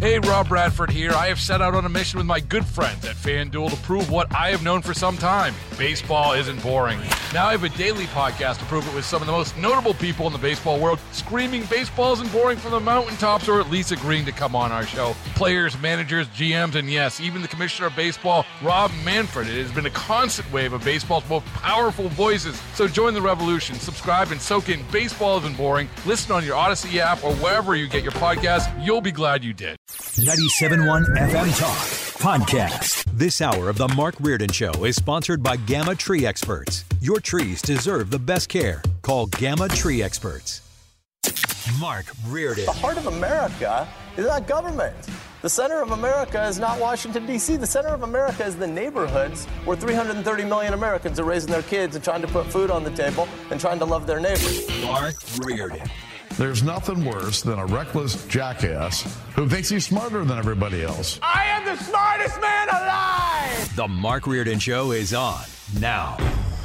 Hey, Rob Bradford here. I have set out on a mission with my good friends at FanDuel to prove what I have known for some time. Baseball isn't boring. Now I have a daily podcast to prove it with some of the most notable people in the baseball world, screaming baseball isn't boring from the mountaintops, or at least agreeing to come on our show. Players, managers, GMs, and yes, even the commissioner of baseball, Rob Manfred. It has been a constant wave of baseball's most powerful voices. So join the revolution. Subscribe and soak in Baseball Isn't Boring. Listen on your Odyssey app or wherever you get your podcasts. You'll be glad you did. 97.1 FM Talk Podcast. This hour of the Mark Reardon Show is sponsored by Gamma Tree Experts. Your trees deserve the best care. Call Gamma Tree Experts. Mark Reardon. The heart of America is not government. The center of America is not Washington, D.C. The center of America is the neighborhoods where 330 million Americans are raising their kids and trying to put food on the table and trying to love their neighbors. Mark Reardon. There's nothing worse than a reckless jackass who thinks he's smarter than everybody else. I am the smartest man alive! The Mark Reardon Show is on now.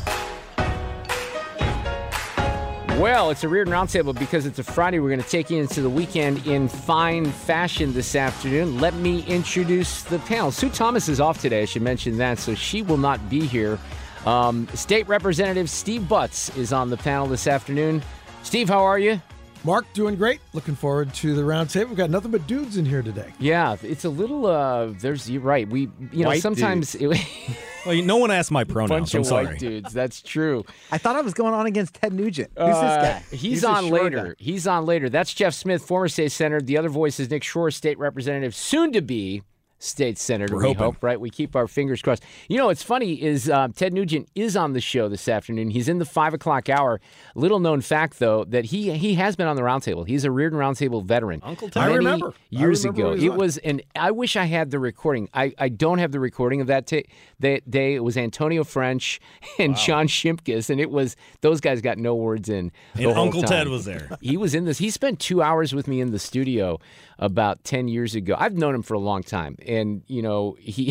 Well, it's a Reardon Roundtable because it's a Friday. We're going to take you into the weekend in fine fashion this afternoon. Let me introduce the panel. Sue Thomas is off today. I should mention that, so she will not be here. State Representative Steve Butts is on the panel this afternoon. Steve, how are you? Mark, doing great. Looking forward to the round table. We've got nothing but dudes in here today. Yeah, it's a little, you're right. White sometimes... Well, no one asked my pronouns. I'm sorry. White dudes, that's true. I thought I was going on against Ted Nugent. Who's this guy? He's on later. He's on later. That's Jeff Smith, former state senator. The other voice is Nick Shore, state representative, soon to be state senator. We hope, right? We keep our fingers crossed. You know, what's funny is Ted Nugent is on the show this afternoon. He's in the 5 o'clock hour. Little known fact, though, that he has been on the roundtable. He's a Reardon Roundtable veteran. Uncle Ted. I remember. Years ago. It was, and I wish I had the recording. I don't have the recording of that day. It was Antonio French and John Shimkus, and it was, those guys got no words in. And Uncle Ted was there. He was in this. He spent 2 hours with me in the studio about 10 years ago. I've known him for a long time. And, you know, you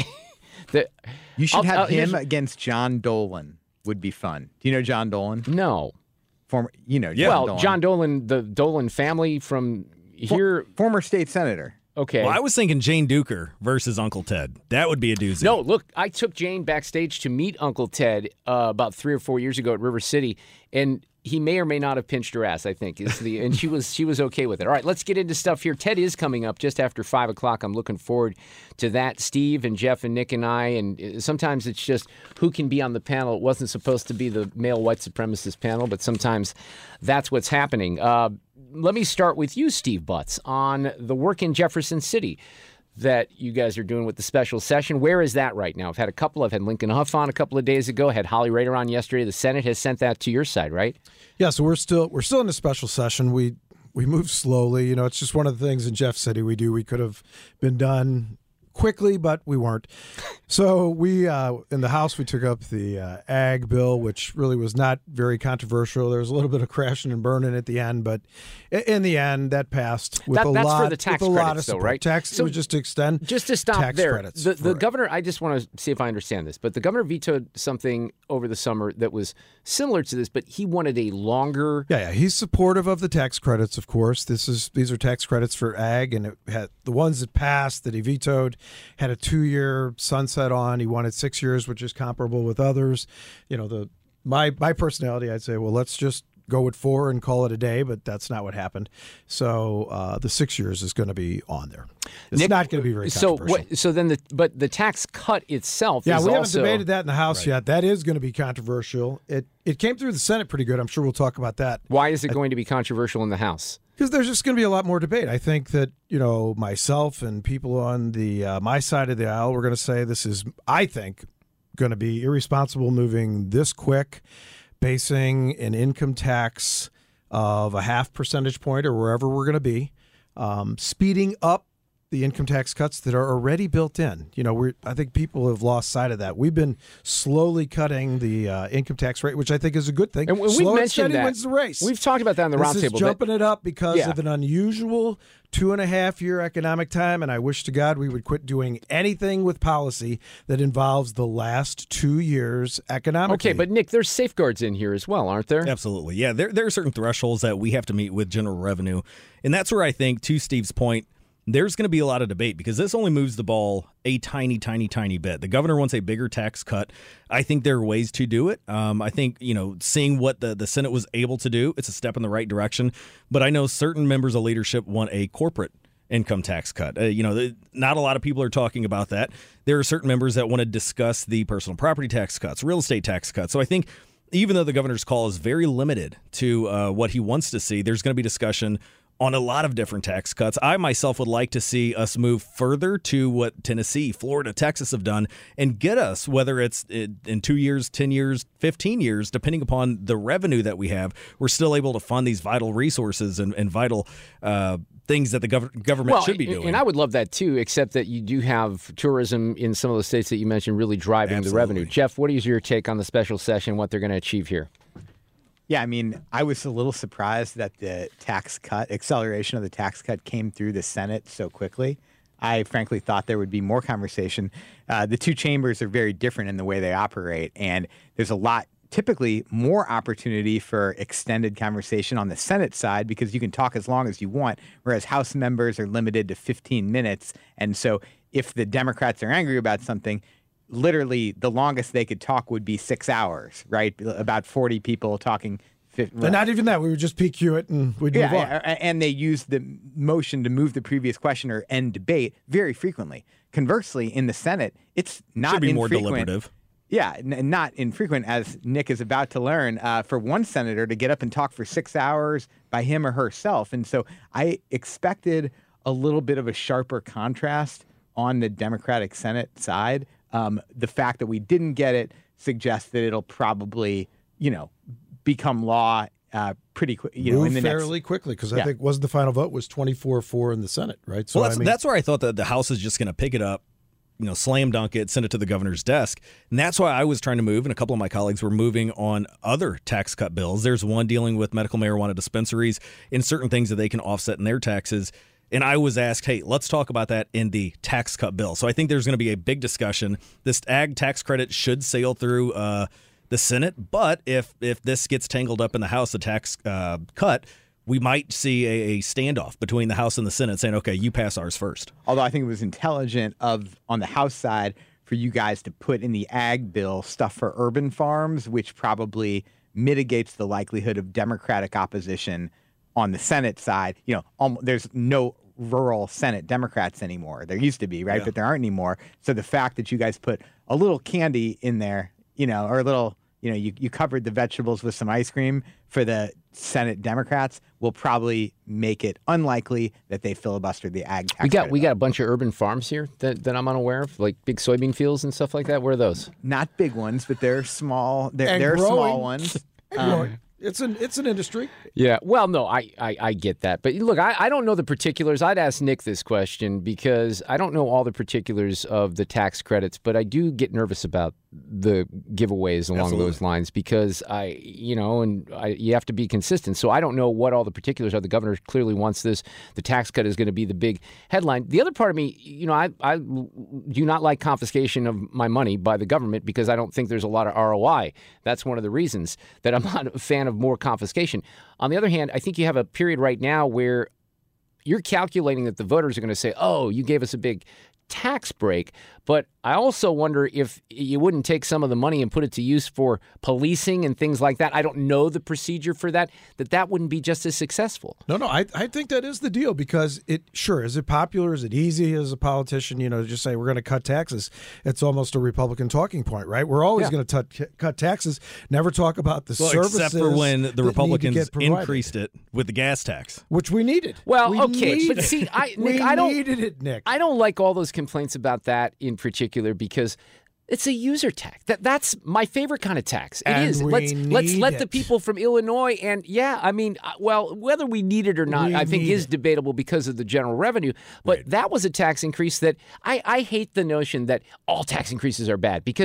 should have him against John Dolan. Would be fun. Do you know John Dolan? No. John Dolan. John Dolan, the Dolan family from here. Former state senator. Okay. Well, I was thinking Jane Duker versus Uncle Ted. That would be a doozy. No, look, I took Jane backstage to meet Uncle Ted about 3 or 4 years ago at River City, and he may or may not have pinched her ass, I think. And she was okay with it. All right, let's get into stuff here. Ted is coming up just after 5 o'clock. I'm looking forward to that. Steve and Jeff and Nick and I, and sometimes it's just who can be on the panel. It wasn't supposed to be the male white supremacist panel, but sometimes that's what's happening. Let me start with you, Steve Butts, on the work in Jefferson City that you guys are doing with the special session. Where is that right now? I've had a couple. I've had Lincoln Huff on a couple of days ago. Had Holly Rader on yesterday. The Senate has sent that to your side, right? Yeah, so we're still in the special session. We move slowly. You know, it's just one of the things in Jeff City we do. We could have been done quickly, but we weren't. So we, in the House, we took up the ag bill, which really was not very controversial. There was a little bit of crashing and burning at the end, but in the end, that passed with that's for the tax credits, though, right? So was just to extend just to stop tax there. Credits the governor, I just want to see if I understand this, but the governor vetoed something over the summer that was similar to this, but he wanted a longer. Yeah, he's supportive of the tax credits, of course. These are tax credits for ag, and it had the ones that passed that he vetoed had a 2-year sunset on. He wanted 6 years, which is comparable with others. You know, my personality, I'd say, well, let's just go with 4 and call it a day, but that's not what happened. So the 6 years is going to be on there. It's Nick, not going to be very controversial. So then the tax cut itself is also... we haven't debated that in the House yet. That is going to be controversial. It came through the Senate pretty good. I'm sure we'll talk about that. Why is it going to be controversial in the House? Because there's just going to be a lot more debate. I think that, you know, myself and people on the my side of the aisle, we're going to say this is, I think, going to be irresponsible moving this quick, basing an income tax of a 0.5 percentage point or wherever we're going to be, speeding up the income tax cuts that are already built in. You know, I think people have lost sight of that. We've been slowly cutting the income tax rate, which I think is a good thing. And we've Slow mentioned and steady that. Wins the race. We've talked about that on the roundtable. This is jumping it up because of an unusual 2.5-year economic time, and I wish to God we would quit doing anything with policy that involves the last 2 years economically. Okay, but Nick, there's safeguards in here as well, aren't there? Absolutely. Yeah, there are certain thresholds that we have to meet with general revenue, and that's where I think, to Steve's point, there's going to be a lot of debate because this only moves the ball a tiny, tiny, tiny bit. The governor wants a bigger tax cut. I think there are ways to do it. I think, seeing what the Senate was able to do, it's a step in the right direction. But I know certain members of leadership want a corporate income tax cut. Not a lot of people are talking about that. There are certain members that want to discuss the personal property tax cuts, real estate tax cuts. So I think even though the governor's call is very limited to what he wants to see, there's going to be discussion on a lot of different tax cuts. I myself would like to see us move further to what Tennessee, Florida, Texas have done and get us, whether it's in 2 years, 10 years, 15 years, depending upon the revenue that we have, we're still able to fund these vital resources and vital things that the government should be doing. And I would love that too, except that you do have tourism in some of the states that you mentioned really driving the revenue. Jeff, what is your take on the special session, what they're going to achieve here? Yeah, I mean, I was a little surprised that the acceleration of the tax cut came through the Senate so quickly. I frankly thought there would be more conversation. The two chambers are very different in the way they operate, and there's typically more opportunity for extended conversation on the Senate side because you can talk as long as you want, whereas House members are limited to 15 minutes. And so if the Democrats are angry about something, literally the longest they could talk would be 6 hours, right? About 40 people talking. And not even that. We would just PQ it and we'd move on. And they use the motion to move the previous question or end debate very frequently. Conversely, in the Senate, it's not should be infrequent. more deliberative. Yeah, not infrequent, as Nick is about to learn, for one senator to get up and talk for 6 hours by him or herself. And so I expected a little bit of a sharper contrast on the Democratic Senate side. The fact that we didn't get it suggests that it'll probably, become law pretty quick. Move fairly quickly, because I think the final vote was 24-4 in the Senate, right? So that's where I thought that the House is just going to pick it up, slam dunk it, send it to the governor's desk. And that's why I was trying to move, and a couple of my colleagues were moving on other tax cut bills. There's one dealing with medical marijuana dispensaries and certain things that they can offset in their taxes. And I was asked, hey, let's talk about that in the tax cut bill. So I think there's going to be a big discussion. This ag tax credit should sail through the Senate. But if this gets tangled up in the House, the tax cut, we might see a standoff between the House and the Senate saying, okay, you pass ours first. Although I think it was intelligent on the House side for you guys to put in the ag bill stuff for urban farms, which probably mitigates the likelihood of Democratic opposition on the Senate side. There's no rural Senate Democrats anymore. There used to be, right? Yeah. But there aren't anymore. So the fact that you guys put a little candy in there, or a little, you covered the vegetables with some ice cream for the Senate Democrats will probably make it unlikely that they filibuster the ag tax. We got a bunch of urban farms here that I'm unaware of, like big soybean fields and stuff like that. Where are those? Not big ones, but they're small. They're small ones. It's an industry. Yeah. Well, no, I get that. But look, I don't know the particulars. I'd ask Nick this question because I don't know all the particulars of the tax credits, but I do get nervous about the giveaways along those lines because you have to be consistent. So I don't know what all the particulars are. The governor clearly wants this. The tax cut is going to be the big headline. The other part of me, I do not like confiscation of my money by the government because I don't think there's a lot of ROI. That's one of the reasons that I'm not a fan of more confiscation. On the other hand, I think you have a period right now where you're calculating that the voters are going to say, oh, you gave us a big tax break. But I also wonder if you wouldn't take some of the money and put it to use for policing and things like that. I don't know the procedure for that wouldn't be just as successful. No, I think that is the deal because is it popular? Is it easy as a politician, to just say we're going to cut taxes? It's almost a Republican talking point, right? We're always going to cut taxes, never talk about the services. Except for when the Republicans increased it with the gas tax. Which we needed. Well, but see, Nick, I don't needed it, Nick. I don't like all those complaints about that in particular because it's a user tax. That's my favorite kind of tax. It is. Let's let the people from Illinois and whether we need it or not, I think is debatable because of the general revenue. But that was a tax increase that I hate the notion that all tax increases are bad because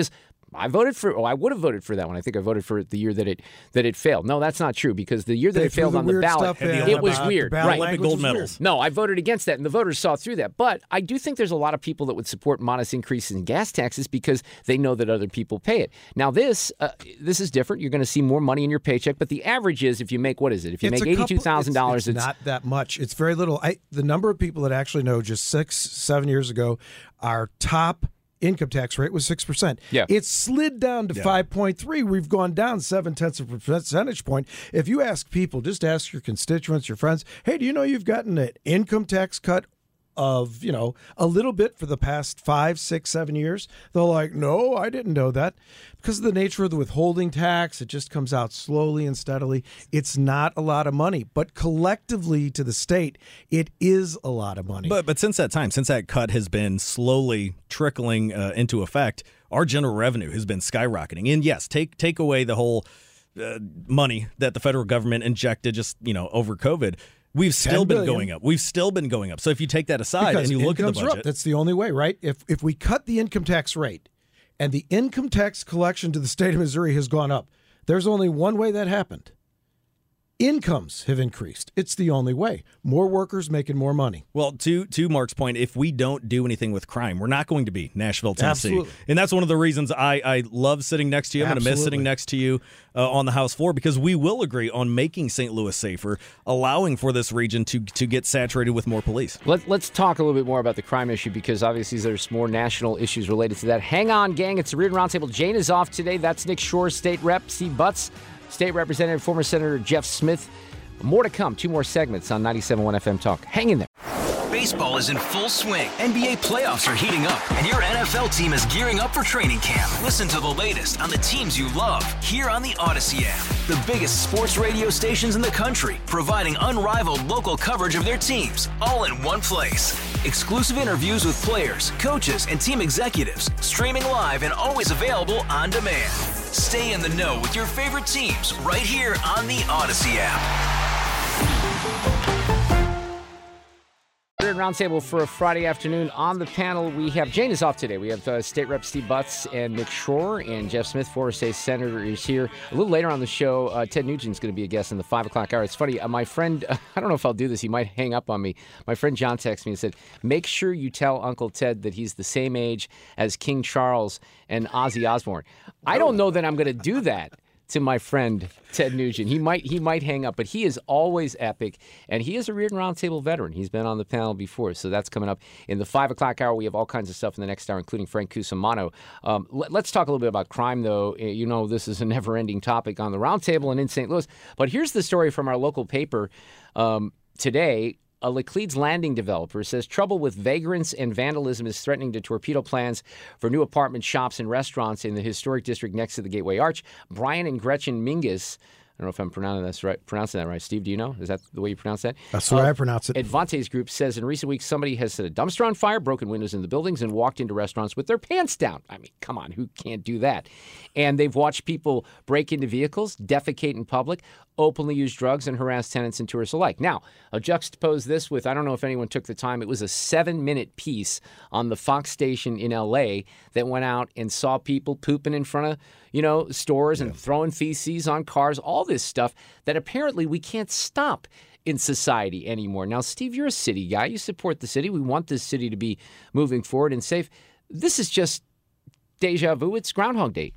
I would have voted for that one. I think I voted for it the year that it failed. No, that's not true because the year that it failed on the ballot, it was weird. Right. Olympic gold medals. No, I voted against that, and the voters saw through that. But I do think there's a lot of people that would support modest increases in gas taxes because they know that other people pay it. Now, this is different. You're going to see more money in your paycheck, but the average is if you make, what is it? If you make $82,000, it's not that much. It's very little. The number of people that actually know just 6-7 years ago, our top income tax rate was 6%. Yeah. It slid down to 5.3. We've gone down 0.7 of a percentage point. If you ask people, just ask your constituents, your friends, hey, do you know you've gotten an income tax cut of, a little bit for the past 5, 6, 7 years? They're like, no, I didn't know that. Because of the nature of the withholding tax, it just comes out slowly and steadily. It's not a lot of money, but collectively to the state, it is a lot of money. But since that time, since that cut has been slowly trickling into effect, our general revenue has been skyrocketing. And yes, take away the whole money that the federal government injected just, over COVID. We've still been going up. We've still been going up. So if you take that aside and you look at the budget, that's the only way, right? If we cut the income tax rate and the income tax collection to the state of Missouri has gone up, there's only one way that happened. Incomes have increased. It's the only way. More workers making more money. Well, to Mark's point, if we don't do anything with crime, we're not going to be Nashville, Tennessee. Absolutely. And that's one of the reasons I love sitting next to you. I'm going to miss sitting next to you on the House floor because we will agree on making St. Louis safer, allowing for this region to get saturated with more police. Let's talk a little bit more about the crime issue because obviously there's more national issues related to that. Hang on, gang. It's the Reardon Roundtable. Jane is off today. That's Nick Shore, State Rep. Steve Butts, State Representative, former Senator Jeff Smith. More to come. 2 more segments on 97.1 FM Talk. Hang in there. Baseball is in full swing. NBA playoffs are heating up, and your NFL team is gearing up for training camp. Listen to the latest on the teams you love here on the Odyssey app. The biggest sports radio stations in the country, providing unrivaled local coverage of their teams, all in one place. Exclusive interviews with players, coaches, and team executives, streaming live and always available on demand. Stay in the know with your favorite teams right here on the Odyssey app. Roundtable for a Friday afternoon. On the panel, we have Jane is off today. We have State Rep Steve Butts and Nick Shore, and Jeff Smith, former state senator, is here. A little later on the show, Ted Nugent's going to be a guest in the 5 o'clock hour. It's funny, my friend, I don't know if I'll do this, he might hang up on me. My friend John texted me and said, make sure you tell Uncle Ted that he's the same age as King Charles and Ozzy Osbourne. I don't know that I'm going to do that to my friend Ted Nugent. He might hang up, but he is always epic, and he is a Reardon Roundtable veteran. He's been on the panel before, so that's coming up in the 5 o'clock hour. We have all kinds of stuff in the next hour, including Frank Cusimano. Let's talk a little bit about crime, though. This is a never-ending topic on the Roundtable and in St. Louis. But here's the story from our local paper today. A Laclede's Landing developer says trouble with vagrants and vandalism is threatening to torpedo plans for new apartment, shops, and restaurants in the historic district next to the Gateway Arch. Brian and Gretchen Mingus, I don't know if I'm pronouncing that right. Steve, do you know? Is that the way you pronounce that? That's the way I pronounce it. Advantes Group says in recent weeks somebody has set a dumpster on fire, broken windows in the buildings, and walked into restaurants with their pants down. I mean, come on, who can't do that? And they've watched people break into vehicles, defecate in public, openly use drugs, and harass tenants and tourists alike. Now, I'll juxtapose this with, I don't know if anyone took the time, it was a 7-minute piece on the Fox station in L.A. that went out and saw people pooping in front of stores and throwing feces on cars, all this stuff that apparently we can't stop in society anymore. Now, Steve, you're a city guy. You support the city. We want this city to be moving forward and safe. This is just deja vu. It's Groundhog Day.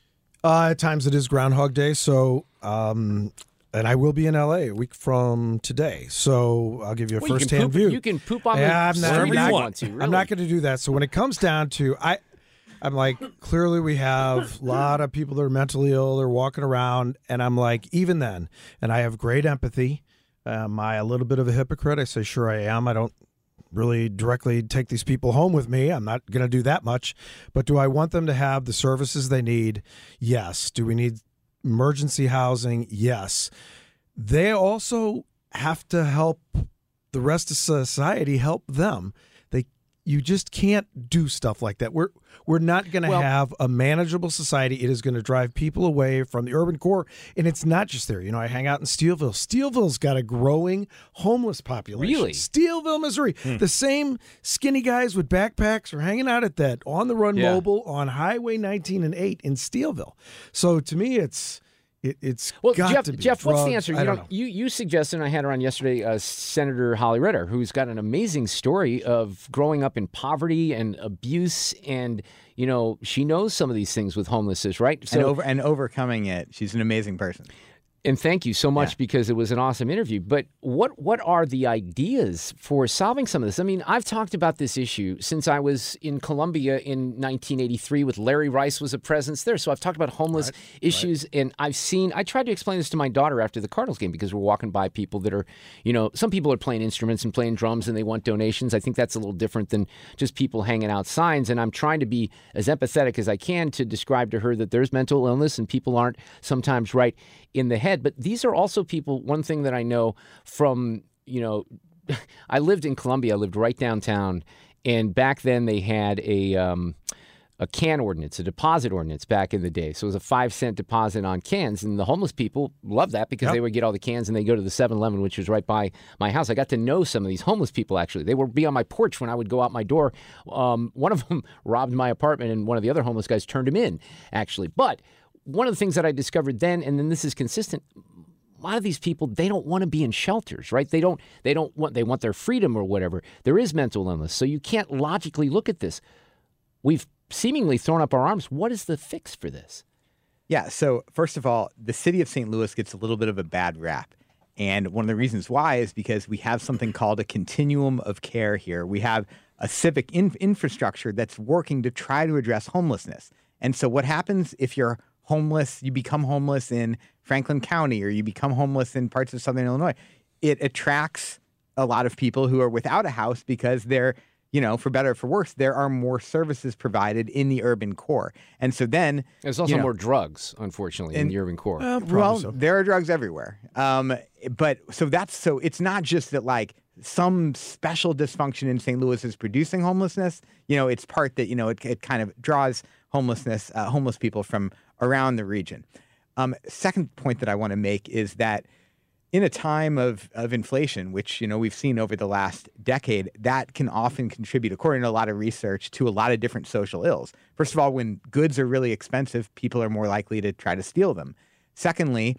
At times it is Groundhog Day. So, and I will be in L.A. a week from today. So I'll give you a first-hand view. You can poop on the street if you want to. Really. I'm not going to do that. So when it comes down to I'm like, clearly we have a lot of people that are mentally ill. They're walking around. And I'm like, even then, and I have great empathy. Am I a little bit of a hypocrite? I say, sure I am. I don't really directly take these people home with me. I'm not going to do that much. But do I want them to have the services they need? Yes. Do we need emergency housing? Yes. They also have to help the rest of society help them. you just can't do stuff like that. We're not going to have a manageable society. It is going to drive people away from the urban core, and it's not just there. I hang out in Steelville. Steelville's got a growing homeless population. Really? Steelville, Missouri. The same skinny guys with backpacks are hanging out at that on-the-run mobile on Highway 19 and 8 in Steelville. So to me, it's got to be Jeff, drugs. what's the answer? I don't know. You suggested, and I had her on yesterday, Senator Holly Ritter, who's got an amazing story of growing up in poverty and abuse, and she knows some of these things with homelessness, right? So, and overcoming it. She's an amazing person. And thank you so much because it was an awesome interview. But what are the ideas for solving some of this? I mean, I've talked about this issue since I was in Columbia in 1983 with Larry Rice was a presence there. So I've talked about homeless issues, and I tried to explain this to my daughter after the Cardinals game because we're walking by people that are, some people are playing instruments and playing drums and they want donations. I think that's a little different than just people hanging out signs. And I'm trying to be as empathetic as I can to describe to her that there's mental illness and people aren't sometimes right in the head. But these are also people, one thing that I know from, I lived in Columbia, I lived right downtown, and back then they had a can ordinance, a deposit ordinance back in the day. So it was a 5-cent deposit on cans, and the homeless people loved that because they would get all the cans and they go to the 7-Eleven, which was right by my house. I got to know some of these homeless people, actually. They would be on my porch when I would go out my door. One of them robbed my apartment, and one of the other homeless guys turned him in, actually. But one of the things that I discovered then, and then this is consistent, a lot of these people, they don't want to be in shelters, right? They want their freedom or whatever. There is mental illness, so you can't logically look at this. We've seemingly thrown up our arms. What is the fix for this? Yeah, so first of all, the city of St. Louis gets a little bit of a bad rap. And one of the reasons why is because we have something called a continuum of care here. We have a civic infrastructure that's working to try to address homelessness. And so what happens if you're homeless, you become homeless in Franklin County, or you become homeless in parts of Southern Illinois? It attracts a lot of people who are without a house because they're, for better or for worse, there are more services provided in the urban core. And so then there's also more drugs, unfortunately, in the urban core. There are drugs everywhere. But it's not just that like some special dysfunction in St. Louis is producing homelessness. It's part that, it kind of draws homeless people from around the region. Second point that I want to make is that in a time of inflation, which, we've seen over the last decade, that can often contribute, according to a lot of research, to a lot of different social ills. First of all, when goods are really expensive, people are more likely to try to steal them. Secondly,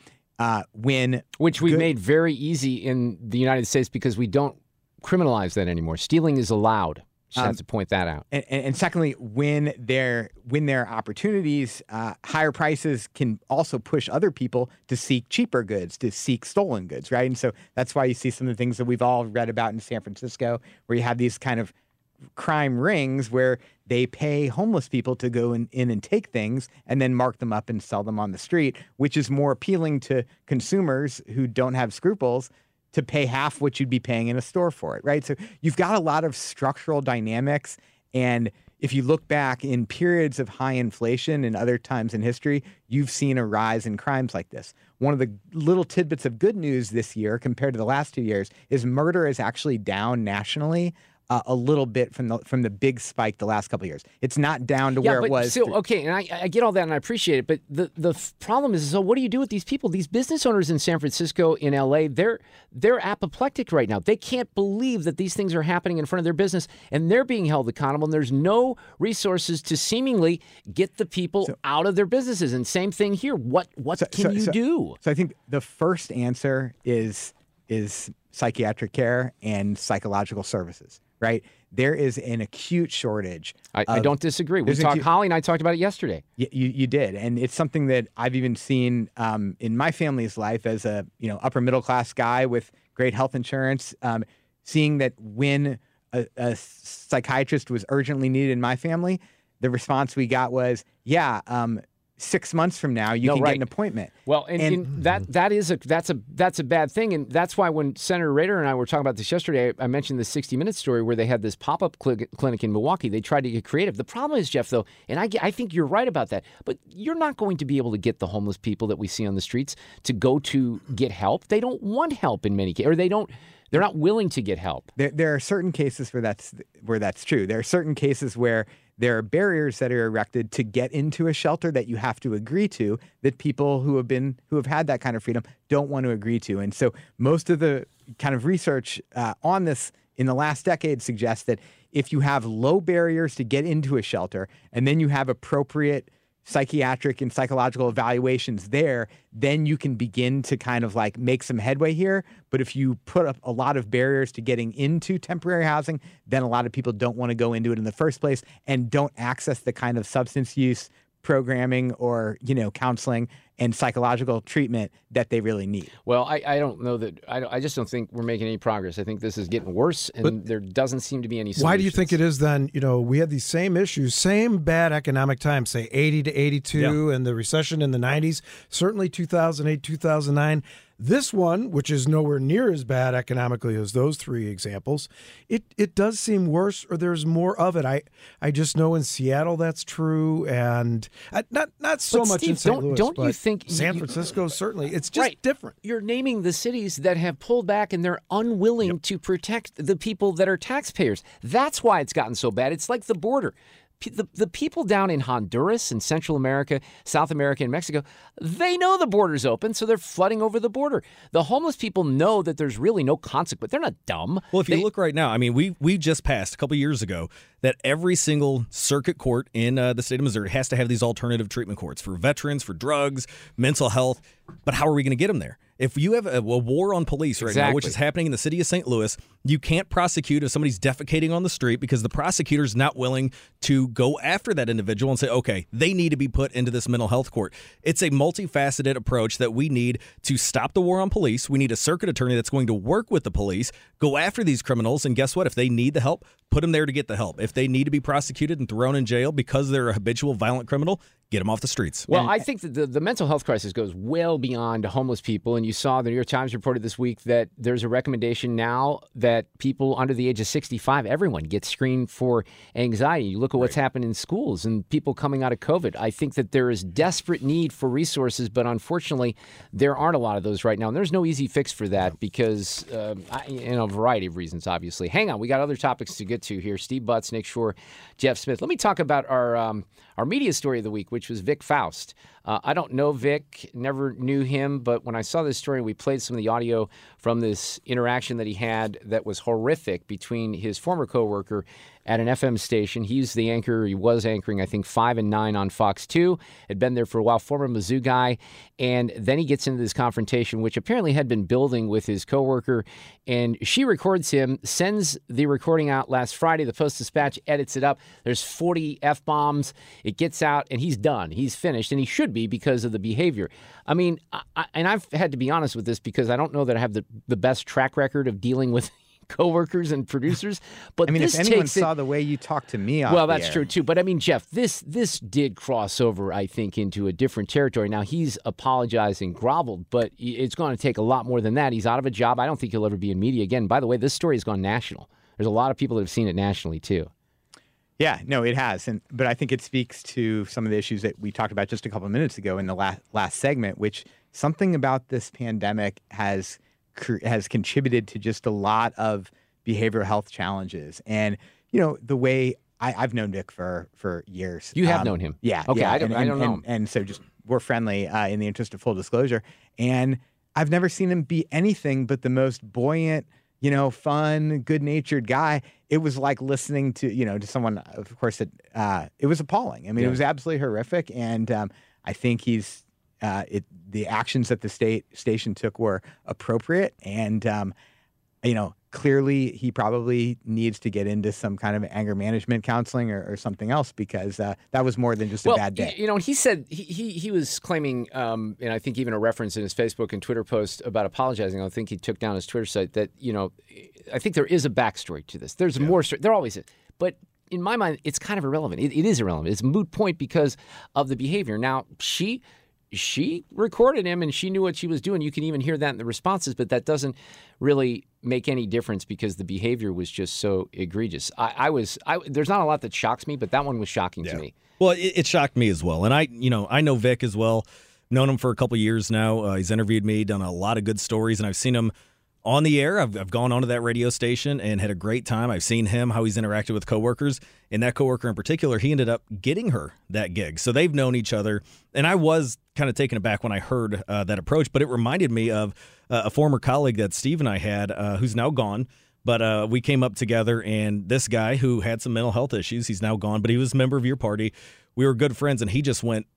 which we made very easy in the United States because we don't criminalize that anymore. Stealing is allowed. Just have to point that out. And secondly, when there are opportunities, higher prices can also push other people to seek cheaper goods, to seek stolen goods, right? And so that's why you see some of the things that we've all read about in San Francisco, where you have these kind of crime rings where they pay homeless people to go in and take things and then mark them up and sell them on the street, which is more appealing to consumers who don't have scruples to pay half what you'd be paying in a store for it, right? So you've got a lot of structural dynamics. And if you look back in periods of high inflation and other times in history, you've seen a rise in crimes like this. One of the little tidbits of good news this year compared to the last 2 years is murder is actually down nationally a little bit from the big spike the last couple of years. It's not down to where it was. Still, okay, and I get all that and I appreciate it, but the problem is, so what do you do with these people? These business owners in San Francisco, in LA, they're apoplectic right now. They can't believe that these things are happening in front of their business and they're being held accountable, and there's no resources to seemingly get the people out of their businesses. And same thing here. What can you do? So I think the first answer is psychiatric care and psychological services. Right? There is an acute shortage. I don't disagree. Holly and I talked about it yesterday. You did. And it's something that I've even seen in my family's life as a upper middle class guy with great health insurance, seeing that when a psychiatrist was urgently needed in my family, the response we got was, 6 months from now, you can get an appointment. Well, and that's a bad thing, and that's why when Senator Rader and I were talking about this yesterday, I mentioned the 60 Minutes story where they had this pop-up clinic in Milwaukee. They tried to get creative. The problem is, Jeff, though, and I think you're right about that, but you're not going to be able to get the homeless people that we see on the streets to go to get help. They don't want help in many cases, or they don't. They're not willing to get help. There are certain cases where that's true. There are certain cases where there are barriers that are erected to get into a shelter that you have to agree to, that people who have had that kind of freedom don't want to agree to. And so most of the kind of research on this in the last decade suggests that if you have low barriers to get into a shelter and then you have appropriate psychiatric and psychological evaluations there, then you can begin to kind of like make some headway here. But if you put up a lot of barriers to getting into temporary housing, then a lot of people don't want to go into it in the first place and don't access the kind of substance use programming or, counseling and psychological treatment that they really need. Well, I don't know that. I just don't think we're making any progress. I think this is getting worse, and there doesn't seem to be any solutions. Why do you think it is then? We had these same issues, same bad economic times, say 80 to 82 and the recession in the 90s, certainly 2008, 2009. This one, which is nowhere near as bad economically as those three examples, it does seem worse, or there's more of it. I just know in Seattle that's true, and not so much Steve, in St. Louis. Don't you think San Francisco certainly? It's just different. You're naming the cities that have pulled back and they're unwilling to protect the people that are taxpayers. That's why it's gotten so bad. It's like the border. The people down in Honduras and Central America, South America, and Mexico, they know the border's open, so they're flooding over the border. The homeless people know that there's really no consequence. They're not dumb. Well, if you look right now, I mean, we just passed a couple years ago that every single circuit court in the state of Missouri has to have these alternative treatment courts for veterans, for drugs, mental health. But how are we going to get them there? If you have a war on police right now, which is happening in the city of St. Louis, you can't prosecute if somebody's defecating on the street because the prosecutor's not willing to go after that individual and say, okay, they need to be put into this mental health court. It's a multifaceted approach that we need to stop the war on police. We need a circuit attorney that's going to work with the police, go after these criminals, and guess what? If they need the help, put them there to get the help. If they need to be prosecuted and thrown in jail because they're a habitual violent criminal, get them off the streets. Well, I think that the mental health crisis goes well beyond homeless people. And you saw the New York Times reported this week that there's a recommendation now that people under the age of 65, everyone gets screened for anxiety. You look at what's happened in schools and people coming out of COVID. I think that there is desperate need for resources, but unfortunately, there aren't a lot of those right now. And there's no easy fix for that because, a variety of reasons, obviously. Hang on. We got other topics to get to here. Steve Butts, Nick Shore, Jeff Smith. Let me talk about our media story of the week, which was Vic Faust. I don't know Vic, never knew him, but when I saw this story, we played some of the audio from this interaction that he had that was horrific between his former coworker at an FM station. He's the anchor. He was anchoring, I think, 5 and 9 on Fox 2. Had been there for a while, former Mizzou guy. And then he gets into this confrontation, which apparently had been building with his coworker. And she records him, sends the recording out last Friday. The Post-Dispatch edits it up. There's 40 F-bombs. It gets out, and he's done. He's finished, and he should be because of the behavior. I mean, I've had to be honest with this because I don't know that I have the best track record of dealing with coworkers and producers, but I mean, this if anyone takes saw the way you talked to me, well, that's true too. But I mean, Jeff, this did cross over, I think, into a different territory. Now he's apologizing, groveled, but it's going to take a lot more than that. He's out of a job. I don't think he'll ever be in media again. By the way, this story has gone national. There's a lot of people that have seen it nationally too. Yeah, no, it has, but I think it speaks to some of the issues that we talked about just a couple of minutes ago in the last segment, which something about this pandemic has contributed to just a lot of behavioral health challenges. And, the way I've known Nick for years. You have known him? Yeah. Okay, yeah. I don't know him. And so just we're friendly in the interest of full disclosure. And I've never seen him be anything but the most buoyant, fun, good-natured guy. It was like listening to someone, of course, that it was appalling. I mean, It was absolutely horrific. And I think the actions that the station took were appropriate. And, clearly he probably needs to get into some kind of anger management counseling or something else because that was more than just a bad day. He said he was claiming, and I think even a reference in his Facebook and Twitter post about apologizing. I think he took down his Twitter site that, I think there is a backstory to this. There's more story. There always is. But in my mind, it's kind of irrelevant. It is irrelevant. It's a moot point because of the behavior. Now, she recorded him and she knew what she was doing. You can even hear that in the responses, but that doesn't really make any difference because the behavior was just so egregious. There's not a lot that shocks me, but that one was shocking to me. Well, it shocked me as well. And I know Vic as well. Known him for a couple years now. He's interviewed me, done a lot of good stories, and I've seen him on the air. I've gone onto that radio station and had a great time. I've seen him, how he's interacted with coworkers. And that coworker in particular, he ended up getting her that gig. So they've known each other. And I was kind of taken aback when I heard that approach, but it reminded me of a former colleague that Steve and I had who's now gone. But we came up together, and this guy who had some mental health issues, he's now gone, but he was a member of your party. We were good friends, and he just went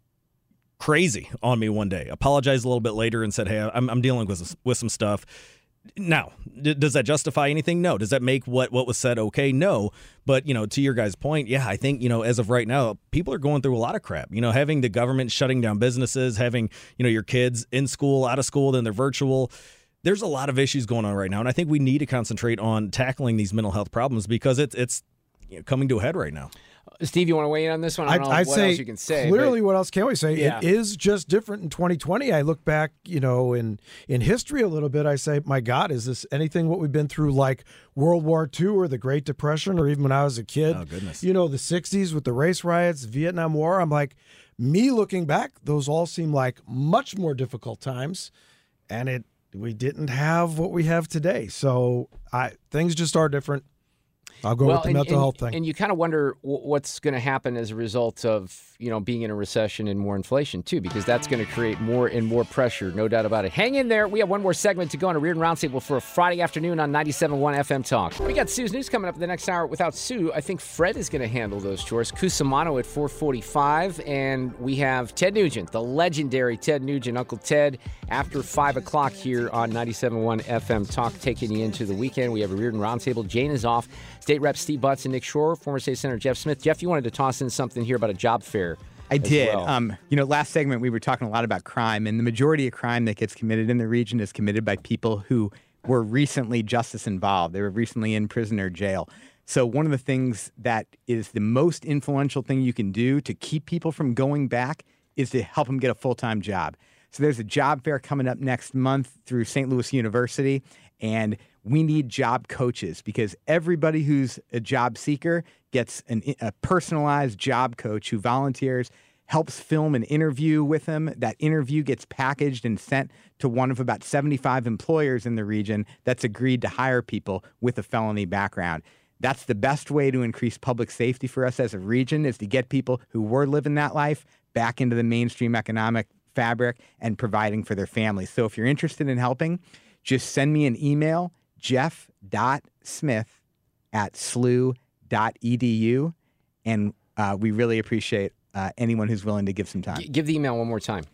crazy on me one day. Apologized a little bit later and said, hey, I'm dealing with some stuff. Now, does that justify anything? No. Does that make what was said okay? No. But, to your guys' point, yeah, I think, as of right now, people are going through a lot of crap. Having the government shutting down businesses, having, your kids in school, out of school, then they're virtual. There's a lot of issues going on right now, and I think we need to concentrate on tackling these mental health problems because it's coming to a head right now. Steve, you want to weigh in on this one? I don't know what else you can say. Clearly, what else can we say? Yeah. It is just different in 2020. I look back, in history a little bit. I say, my God, is this anything what we've been through like World War II or the Great Depression or even when I was a kid? Oh, goodness. The 60s with the race riots, Vietnam War. I'm like, me looking back, those all seem like much more difficult times. And we didn't have what we have today. So things just are different. I'll go with the mental health thing. And you kind of wonder what's going to happen as a result of, being in a recession and more inflation, too, because that's going to create more and more pressure, no doubt about it. Hang in there. We have one more segment to go on a Reardon Roundtable for a Friday afternoon on 97.1 FM Talk. We got Sue's News coming up in the next hour. Without Sue, I think Fred is going to handle those chores. Cusimano at 4:45, and we have Ted Nugent, the legendary Ted Nugent, Uncle Ted, after 5 o'clock here on 97.1 FM Talk, taking you into the weekend. We have a Reardon Roundtable. Jane is off. State Rep Steve Butts and Nick Shore, former State Senator Jeff Smith. Jeff, you wanted to toss in something here about a job fair. I did. Well. Last segment we were talking a lot about crime, and the majority of crime that gets committed in the region is committed by people who were recently justice involved. They were recently in prison or jail. So one of the things that is the most influential thing you can do to keep people from going back is to help them get a full-time job. So there's a job fair coming up next month through St. Louis University, and we need job coaches because everybody who's a job seeker gets a personalized job coach who volunteers, helps film an interview with them. That interview gets packaged and sent to one of about 75 employers in the region that's agreed to hire people with a felony background. That's the best way to increase public safety for us as a region, is to get people who were living that life back into the mainstream economic fabric and providing for their families. So if you're interested in helping, just send me an email, jeff.smith@slu.edu, and we really appreciate anyone who's willing to give some time. Give the email one more time.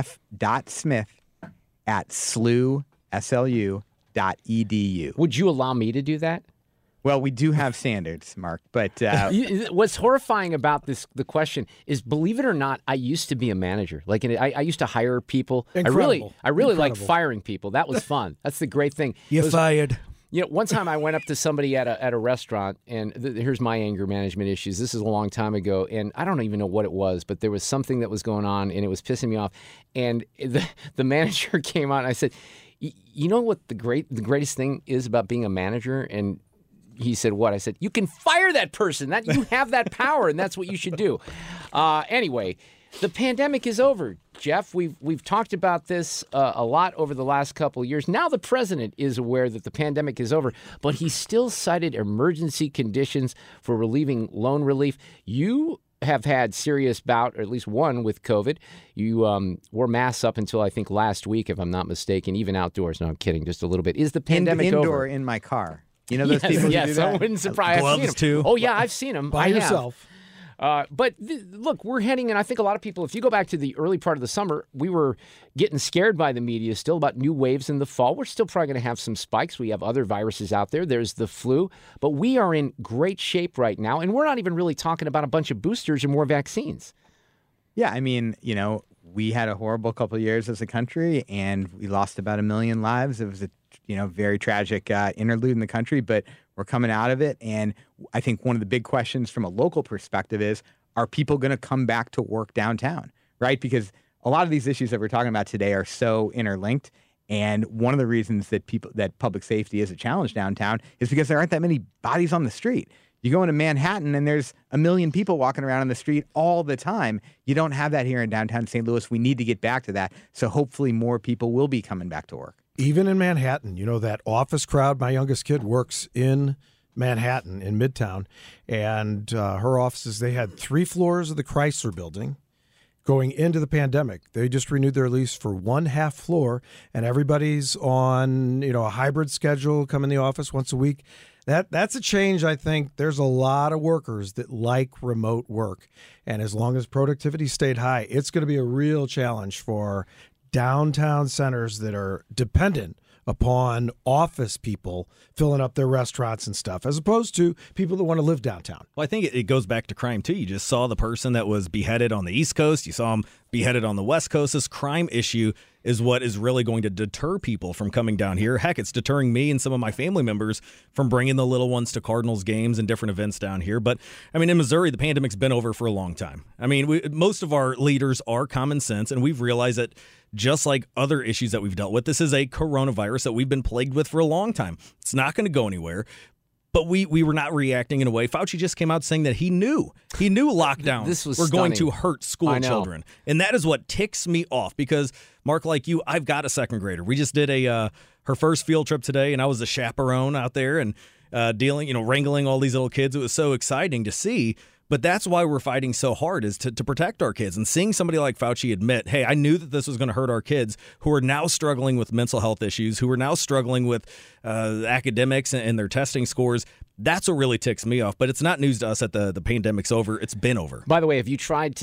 jeff.smith@slu.edu. Would you allow me to do that? Well, we do have standards, Mark, but what's horrifying about the question is, believe it or not, I used to be a manager. Like, I used to hire people. Incredible. I really like firing people. That was fun. That's the great thing. You're fired. One time I went up to somebody at a restaurant, and here's my anger management issues. This is a long time ago, and I don't even know what it was, but there was something that was going on, and it was pissing me off. And the manager came out, and I said, you know what the greatest thing is about being a manager? And he said, what? I said, you can fire that person. That you have that power, and that's what you should do. Anyway, the pandemic is over. Jeff, we've talked about this a lot over the last couple of years. Now the president is aware that the pandemic is over, but he still cited emergency conditions for relieving loan relief. You have had serious bout, or at least one, with COVID. You wore masks up until, I think, last week, if I'm not mistaken, even outdoors. No, I'm kidding, just a little bit. Is the pandemic indoor over? In my car. You know those people who do that? Yes, I wouldn't surprise. Gloves, I've seen too. them. Oh, yeah, I've seen them. By yourself. But look, we're heading, and I think a lot of people, if you go back to the early part of the summer, we were getting scared by the media still about new waves in the fall. We're still probably going to have some spikes. We have other viruses out there. There's the flu. But we are in great shape right now, and we're not even really talking about a bunch of boosters or more vaccines. Yeah, I mean, we had a horrible couple of years as a country, and we lost about 1 million lives. It was a very tragic interlude in the country, but we're coming out of it. And I think one of the big questions from a local perspective is, are people going to come back to work downtown, right? Because a lot of these issues that we're talking about today are so interlinked. And one of the reasons that public safety is a challenge downtown is because there aren't that many bodies on the street. You go into Manhattan and there's 1 million people walking around on the street all the time. You don't have that here in downtown St. Louis. We need to get back to that. So hopefully more people will be coming back to work. even in Manhattan, that office crowd, my youngest kid works in Manhattan in Midtown, and her offices, they had 3 floors of the Chrysler building. Going into the pandemic, they just renewed their lease for 1/2 floor, and everybody's on, a hybrid schedule, come in the office once a week. That's a change. I think there's a lot of workers that like remote work, and as long as productivity stayed high, it's going to be a real challenge for downtown centers that are dependent upon office people filling up their restaurants and stuff, as opposed to people that want to live downtown. Well, I think it goes back to crime, too. You just saw the person that was beheaded on the East Coast. You saw him beheaded on the West Coast. This crime issue is what is really going to deter people from coming down here. Heck, it's deterring me and some of my family members from bringing the little ones to Cardinals games and different events down here. But, in Missouri, the pandemic's been over for a long time. Most of our leaders are common sense, and we've realized that just like other issues that we've dealt with, this is a coronavirus that we've been plagued with for a long time. It's not going to go anywhere. But we were not reacting in a way. Fauci just came out saying that he knew lockdowns were going to hurt school children. And that is what ticks me off because, Mark, like you, I've got a second grader. We just did her first field trip today, and I was a chaperone out there and wrangling all these little kids. It was so exciting to see. But that's why we're fighting so hard, is to protect our kids. And seeing somebody like Fauci admit, hey, I knew that this was going to hurt our kids who are now struggling with mental health issues, who are now struggling with academics and their testing scores. That's what really ticks me off. But it's not news to us that the pandemic's over. It's been over. By the way, have you tried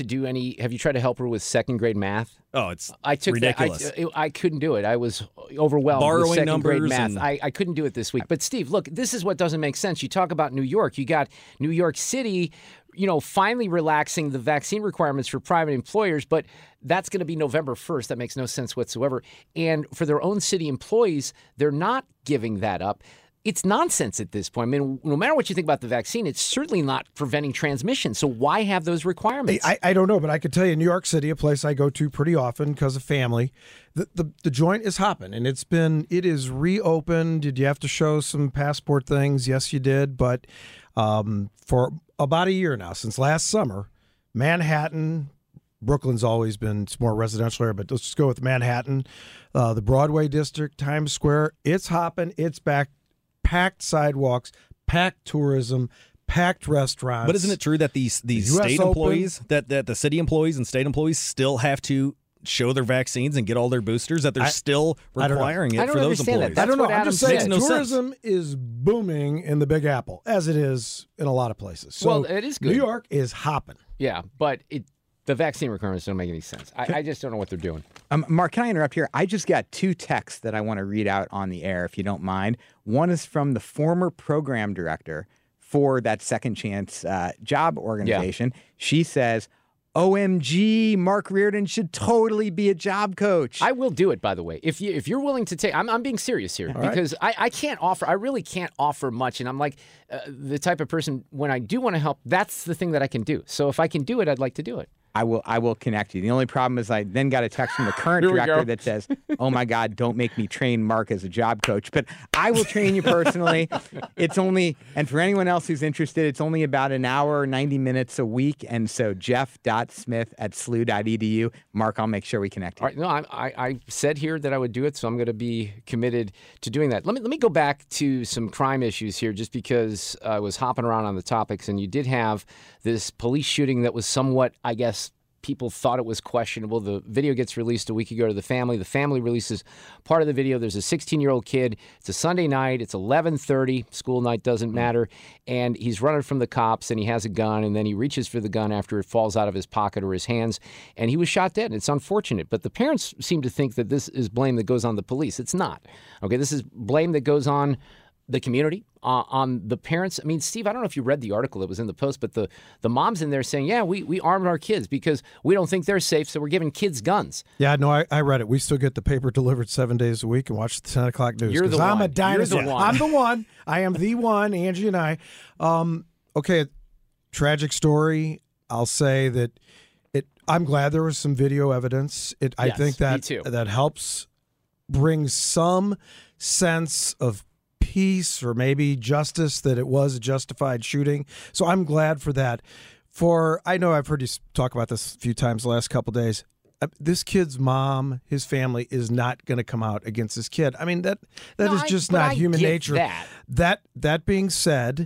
to help her with second grade math? Oh, it's ridiculous. I couldn't do it. I was overwhelmed borrowing with second numbers grade math. I couldn't do it this week. But Steve, look, this is what doesn't make sense. You talk about New York. You got New York City, finally relaxing the vaccine requirements for private employers, but that's going to be November 1st. That makes no sense whatsoever. And for their own city employees, they're not giving that up. It's nonsense at this point. No matter what you think about the vaccine, it's certainly not preventing transmission. So why have those requirements? I don't know, but I could tell you, New York City, a place I go to pretty often because of family, the joint is hopping, and it is reopened. Did you have to show some passport things? Yes, you did. But for about a year now, since last summer, Manhattan, Brooklyn's always been it's more residential area, but let's just go with Manhattan, the Broadway district, Times Square. It's hopping. It's back. Packed sidewalks, packed tourism, packed restaurants. But isn't it true that these state employees, that the city employees and state employees still have to show their vaccines and get all their boosters, that they're still requiring it for those employees? I don't know. I'm just saying tourism sense. is booming in the Big Apple, as it is in a lot of places. So well, it is good. New York is hopping. Yeah, but the vaccine requirements don't make any sense. I just don't know what they're doing. Mark, can I interrupt here? I just got 2 texts that I want to read out on the air, if you don't mind. One is from the former program director for that Second Chance job organization. Yeah. She says, OMG, Mark Reardon should totally be a job coach. I will do it, by the way. If you're willing to take, I'm being serious here because I can't offer, I really can't offer much. And I'm like the type of person, when I do want to help, that's the thing that I can do. So if I can do it, I'd like to do it. I will connect you. The only problem is I then got a text from the current director that says, oh my God, don't make me train Mark as a job coach. But I will train you personally. And for anyone else who's interested, it's only about an hour, 90 minutes a week. And so jeff.smith@slu.edu. Mark, I'll make sure we connect you. All right, no, I said here that I would do it, so I'm going to be committed to doing that. Let me go back to some crime issues here, just because I was hopping around on the topics, and you did have this police shooting that was somewhat, I guess, people thought it was questionable. The video gets released a week ago to the family. The family releases part of the video. There's a 16-year-old kid. It's a Sunday night. It's 11:30. School night doesn't matter. And he's running from the cops, and he has a gun, and then he reaches for the gun after it falls out of his pocket or his hands, and he was shot dead. And it's unfortunate. But the parents seem to think that this is blame that goes on the police. It's not. Okay, this is blame that goes on the community, on the parents. I mean, Steve, I don't know if you read the article that was in the Post, but the mom's in there saying, yeah, we armed our kids because we don't think they're safe, so we're giving kids guns. Yeah, no, I read it. We still get the paper delivered 7 days a week and watch the 10 o'clock news. You're the one. I'm a dinosaur. You're the one. I'm the one. I am the one, Angie and I. Okay, tragic story. I'll say that I'm glad there was some video evidence. I think that helps bring some sense of peace or maybe justice, that it was a justified shooting. So I'm glad for that. I know I've heard you talk about this a few times the last couple of days. this kid's mom, his family is not going to come out against this kid. I mean, that is just not human nature. That being said,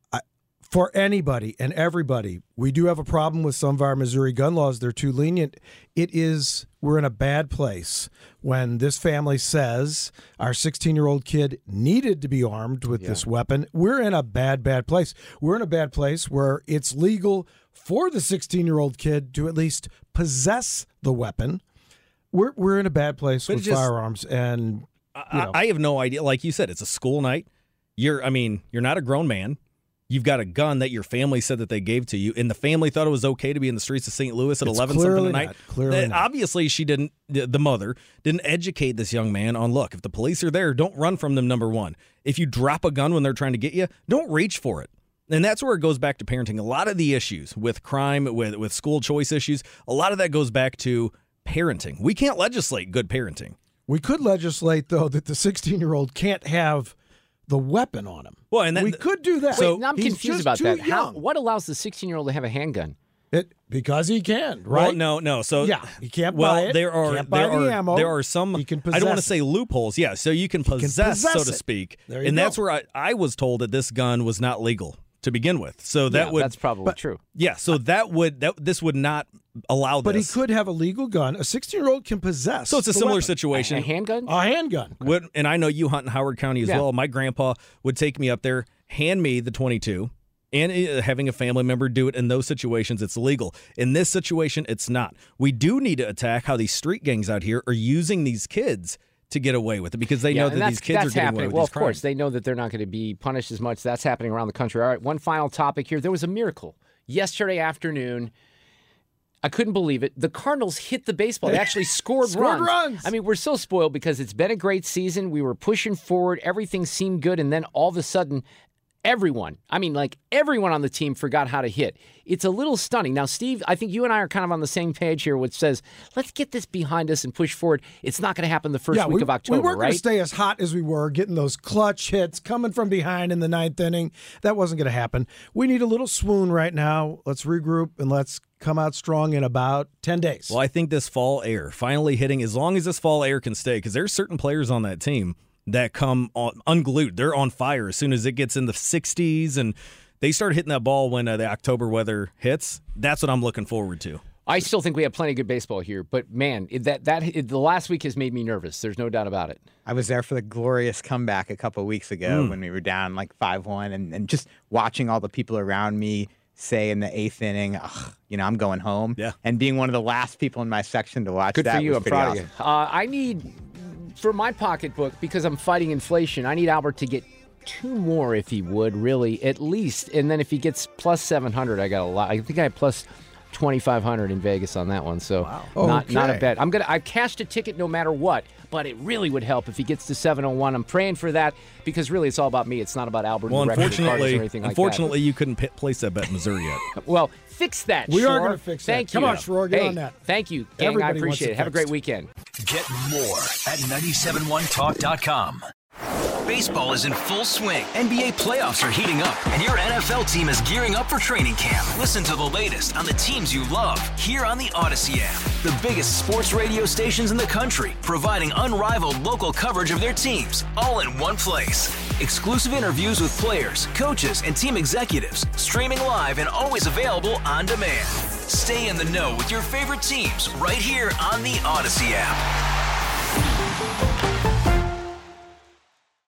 for anybody and everybody, we do have a problem with some of our Missouri gun laws. They're too lenient. We're in a bad place when this family says our 16-year-old kid needed to be armed with this weapon. We're in a bad place. We're in a bad place where it's legal for the 16-year-old kid to at least possess the weapon. We're in a bad place with firearms, and I have no idea. Like you said, it's a school night. You're not a grown man. You've got a gun that your family said that they gave to you, and the family thought it was okay to be in the streets of St. Louis at 11-something at night. Obviously, the mother didn't educate this young man on, look, if the police are there, don't run from them, number one. If you drop a gun when they're trying to get you, don't reach for it. And that's where it goes back to parenting. A lot of the issues with crime, with school choice issues, a lot of that goes back to parenting. We can't legislate good parenting. We could legislate, though, that the 16-year-old can't have the weapon on him. Well, and we could do that. So I'm confused about that. What allows the 16-year-old to have a handgun? Because he can, right? Well, no. So he can't buy it. There are some. He can I don't want to say loopholes. Yeah, so you can possess so to speak, and that's where I was told that this gun was not legal to begin with. So that's probably true. Yeah, so this would not allow this. But he could have a legal gun. A 16-year-old can possess. So it's a similar situation. A handgun? A handgun. And I know you hunt in Howard County as well. My grandpa would take me up there, hand me the .22, and having a family member do it in those situations, it's illegal. In this situation, it's not. We do need to attack how these street gangs out here are using these kids to get away with it because they know that these kids are getting away with Well, these of course, they know that they're not going to be punished as much. That's happening around the country. All right, one final topic here. There was a miracle yesterday afternoon. I couldn't believe it. The Cardinals hit the baseball. They actually scored runs. I mean, we're so spoiled because it's been a great season. We were pushing forward. Everything seemed good. And then all of a sudden, everyone on the team forgot how to hit. It's a little stunning. Now, Steve, I think you and I are kind of on the same page here, which says, let's get this behind us and push forward. It's not going to happen the first week of October, right? We weren't going to stay as hot as we were, getting those clutch hits, coming from behind in the ninth inning. That wasn't going to happen. We need a little swoon right now. Let's regroup and let's come out strong in about 10 days. Well, I think this fall air finally hitting, as long as this fall air can stay, because there's certain players on that team that come on unglued. They're on fire as soon as it gets in the 60s, and they start hitting that ball when the October weather hits. That's what I'm looking forward to. I still think we have plenty of good baseball here, but man, the last week has made me nervous. There's no doubt about it. I was there for the glorious comeback a couple of weeks ago when we were down like 5-1, and just watching all the people around me say in the 8th inning, I'm going home. Yeah. And being one of the last people in my section to watch Good that for you. was I'm pretty proud awesome. of you. I need, for my pocketbook, because I'm fighting inflation, I need Albert to get 2 more if he would, really, at least. And then if he gets plus 700, I got a lot. I think I have plus 2,500 in Vegas on that one. So not a bet. I cashed a ticket no matter what, but it really would help if he gets to 701. I'm praying for that because really it's all about me. It's not about Albert. Well, or anything unfortunately, you couldn't place that bet in Missouri yet. Well, fix that. We are going to fix that. Thank you. Come on, Shroor, get on that. Thank you, gang. Everybody I appreciate it. Have a great weekend. Get more at 971talk.com. Baseball is in full swing. NBA playoffs are heating up, and your NFL team is gearing up for training camp. Listen to the latest on the teams you love here on the Odyssey app. The biggest sports radio stations in the country, providing unrivaled local coverage of their teams, all in one place. Exclusive interviews with players, coaches, and team executives, streaming live and always available on demand. Stay in the know with your favorite teams right here on the Odyssey app.